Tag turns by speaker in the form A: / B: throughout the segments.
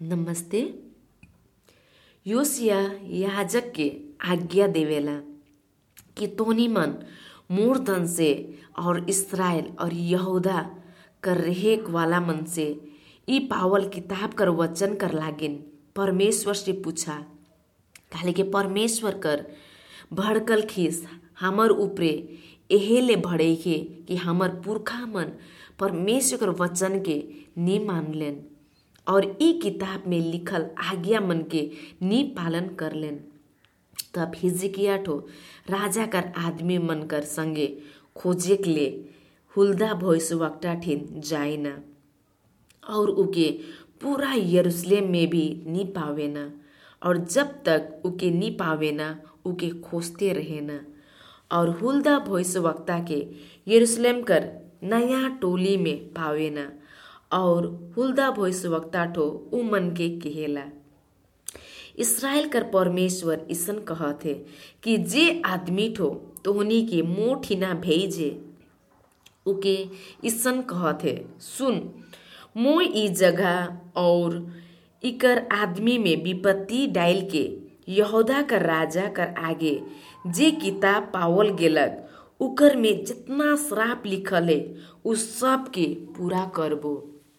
A: नमस्ते। योसिया याजक के आज्ञा देवेला कि तोहनी मन मोर तन से और इसराइल और यहूदा कर रहेक वाला मन से ई पावल किताब कर वचन कर लागिन परमेश्वर से पूछा। काहे कि परमेश्वर कर भड़कल खीस हमर ऊपरे एहेले भड़ेके कि हमर पुरखा मन परमेश्वर कर वचन के नी मानलेन और ई किताब में लिखल आज्ञा मन के नी पालन कर लेन। तब हिजकिया ठो राजा कर आदमी मन कर संगे खोजे के ले हुल्दा भविष्यवक्ता ठिन जाइना और उके पूरा यरूशलेम में भी नी पावेना और जब तक उके नी पावेना उके खोजते रहेना। और हुल्दा भविष्यवक्ता के यरूशलेम कर नया टोली में पावेना और हुल्दा भविष्यवक्ता ठो उ मन के कहेला। इसराइल कर परमेश्वर इसन कहथे कि जे आदमी ठो तोहनी के मुँह ठिना भेजे उके इसन कहथे, सुन मोय ई जगह और इकर आदमी में विपत्ति डाल के यहूदा कर राजा कर आगे जे किताब पावल गेलक उकर में जितना श्राप लिखल है उस सब के पूरा करबो।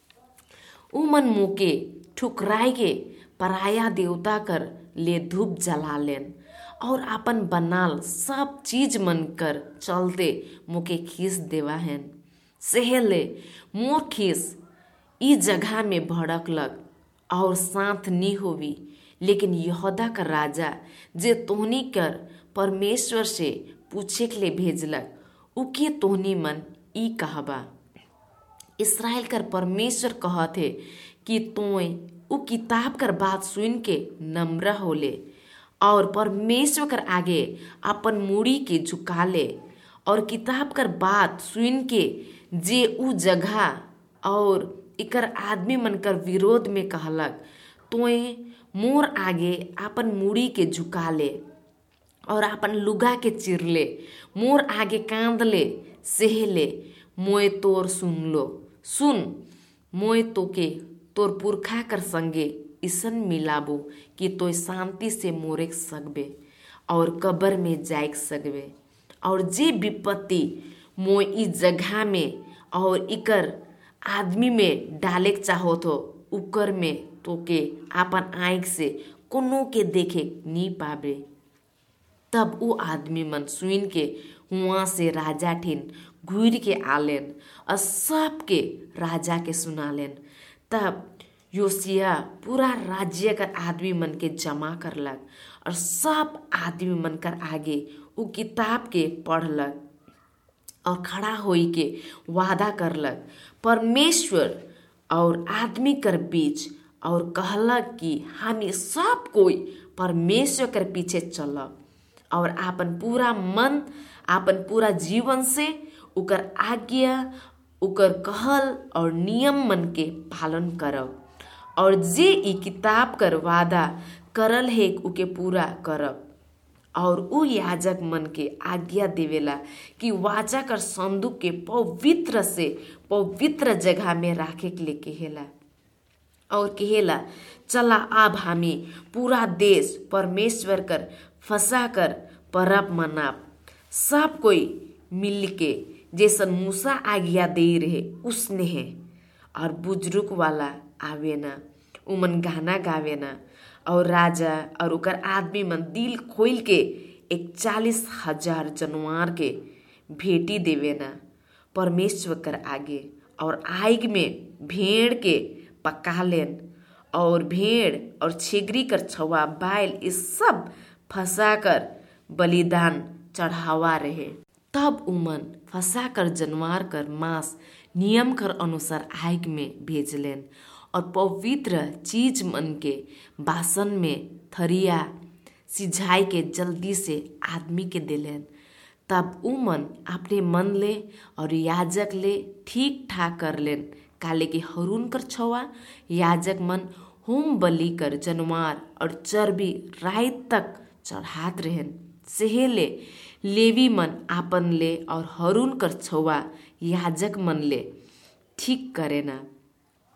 A: उ मन मुके ठुकराए के पराया देवता कर ले धूप जला लेन और अपन बनाल सब चीज मन कर चलते मुके खीस देवा हैन। सेहले मोर खीस ई जगह में भड़कलक और साथ नी होवी, लेकिन यहूदा का राजा जे तोहनी कर परमेश्वर से पूछे के लिए भेजलक उके तोहनी मन ई कहबा। इसराइल कर परमेश्वर कहथे कि तोय उ किताब कर बात सुन के नम्र होले और परमेश्वर कर आगे अपन मुड़ी के झुका ले और किताब कर बात सुन के जे उ जगह और इकर आदमी मन कर विरोध में कहलक तोय मोर आगे अपन मुड़ी के झुका ले और अपन लुगा के चिर ले, मोर आगे कांद ले, सेह ले, मोय तोर सुन लो। सुन मोय तोके तोर पुरखा कर संगे इसन मिलाबो कि तोय शांति से मोरे सकबे और कब्र में जाए सकबे और जे विपत्ति मोय ई जगह में और इकर आदमी में डाले चाहो तो उकर में तोके अपन आँख से कोनो के देखे नी पाबे। तब वो आदमी मन सुन के वहाँ से राजा ठिन घूर के आलेन और सब के राजा के सुनालेन। तब योसिया पूरा राज्य कर आदमी मन के जमा करलक और सब आदमी मन कर आगे वो किताब के पढ़लक और खड़ा होई के वादा करलक परमेश्वर और आदमी कर बीच और कहलक कि हम सब कोई परमेश्वर कर पीछे चलब और आपन पूरा मन आपन पूरा जीवन से उकर आज्ञा उकर कहल और नियम मन के पालन करब और जे ई किताब कर वादा करल है उके पूरा करब। और उ याजक मन के आज्ञा देवेला कि वाचा कर संदूक के पवित्र से पवित्र जगह में राखे के लिए कहेला और कहेला चला अब हामी पूरा देश परमेश्वर कर फंसा कर परब मनाब, सब कोई मिल के जैसन मूसा आज्ञा दे रहे उसने है। और बुजुर्ग वाला आवेना उमन गाना गावेना और राजा और उकर आदमी मन दिल खोल के 41,000 जनवार के भेटी देवेना परमेश्वर कर आगे और आग में भेड़ के पका लेन और भेड़ और छिगरी कर छवा बैल इस सब फंसा कर बलिदान चढ़ावा रहे। तब उमन फंसा कर जनवार कर मांस नियम कर अनुसार आग में भेजलेन और पवित्र चीज मन के बासन में थरिया सिझाई के जल्दी से आदमी के देलेन। तब उमन अपने मन ले और याजक ले ठीक ठाक कर लेन। काले के हरून कर छवा याजक मन होम बलि कर जनवार और चर्बी रात तक चढ़ात रहेन। सेहेले लेवी मन आपन ले और हरून कर छवा याजक मन ले ठीक करेना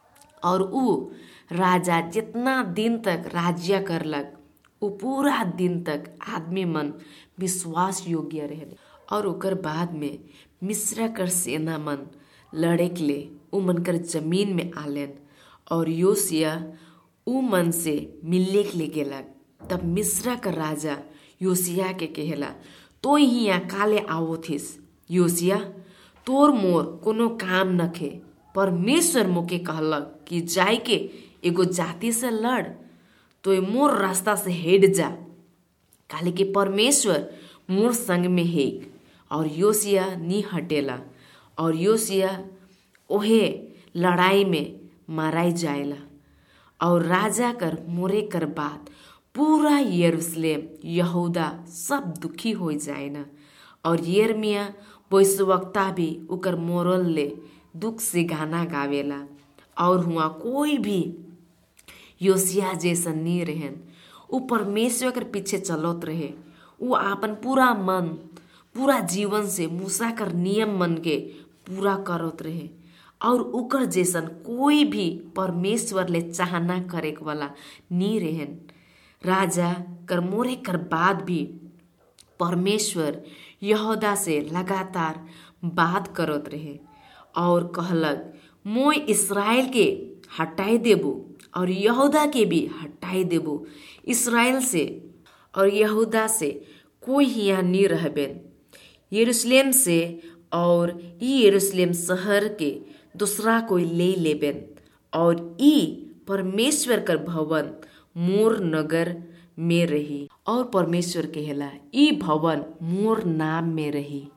A: और ऊ राजा जितना दिन तक राज्य करलक ऊ पूरा दिन तक आदमी मन विश्वास योग्य रहे। और ओकर बाद में मिस्र कर सेना मन लड़े के लिए ऊ मन कर जमीन में आलन और योशिया ऊ मन से मिलने के लिए गेलक। तब मिस्र का राजा योशिया के कहेला, तो यहाँ काले आओ थिस योशिया, तोर मोर कोनो काम नखे। परमेश्वर मोके कहलक कि जाय के एगो जाति से लड़, तो मोर रास्ता से हेड जा, काले कि परमेश्वर मोर संग में है। और योशिया नी हटेला और योशिया ओहे लड़ाई में माराई जाएला। और राजा कर मोरे कर बाद पूरा यरूशलेम यहूदा सब दुखी हो जाएना। और यिर्मयाह भविष्यवक्ता भी उकर मोरल ले दुख से गाना गावेला। और हुआ कोई भी योशिया जैसा नहीं रहन, ऊ परमेश्वर के पीछे चलत रहे। ऊ आपन पूरा मन पूरा जीवन से मूसा कर नियम मन के पूरा करत रहे। और उकर जैसन कोई भी परमेश्वर ले चाहना करे वाला नहीं रहन। राजा कर मोरे कर बाद भी परमेश्वर यहूदा से लगातार बात करत रहे और कहलक, मोय इस्राएल के हटाई देबो और यहूदा के भी हटाई देबो। इस्राएल से और यहूदा से कोई हिया नहीं रहबेन। यरूशलेम से और ई यरूशलेम शहर के दूसरा कोई ले लेबेन। और ई परमेश्वर कर भवन मोर नगर में रही। और परमेश्वर कहेला, ई भवन मोर नाम में रही।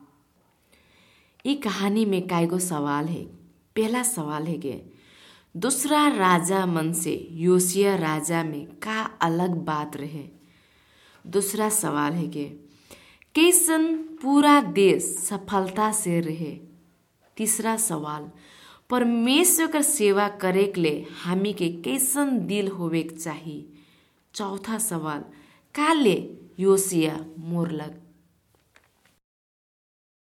A: ई कहानी में कायगो सवाल है। पहला सवाल है कि दूसरा राजा मन से योशिया राजा में का अलग बात रहे। दूसरा सवाल है कि कैसन पूरा देश सफलता से रहे। तीसरा सवाल, परमेश्वर का सेवा करे के लिए हामी के कैसन दिल होवे के चाहिए। चौथा सवाल, काले योशिया मोरलक।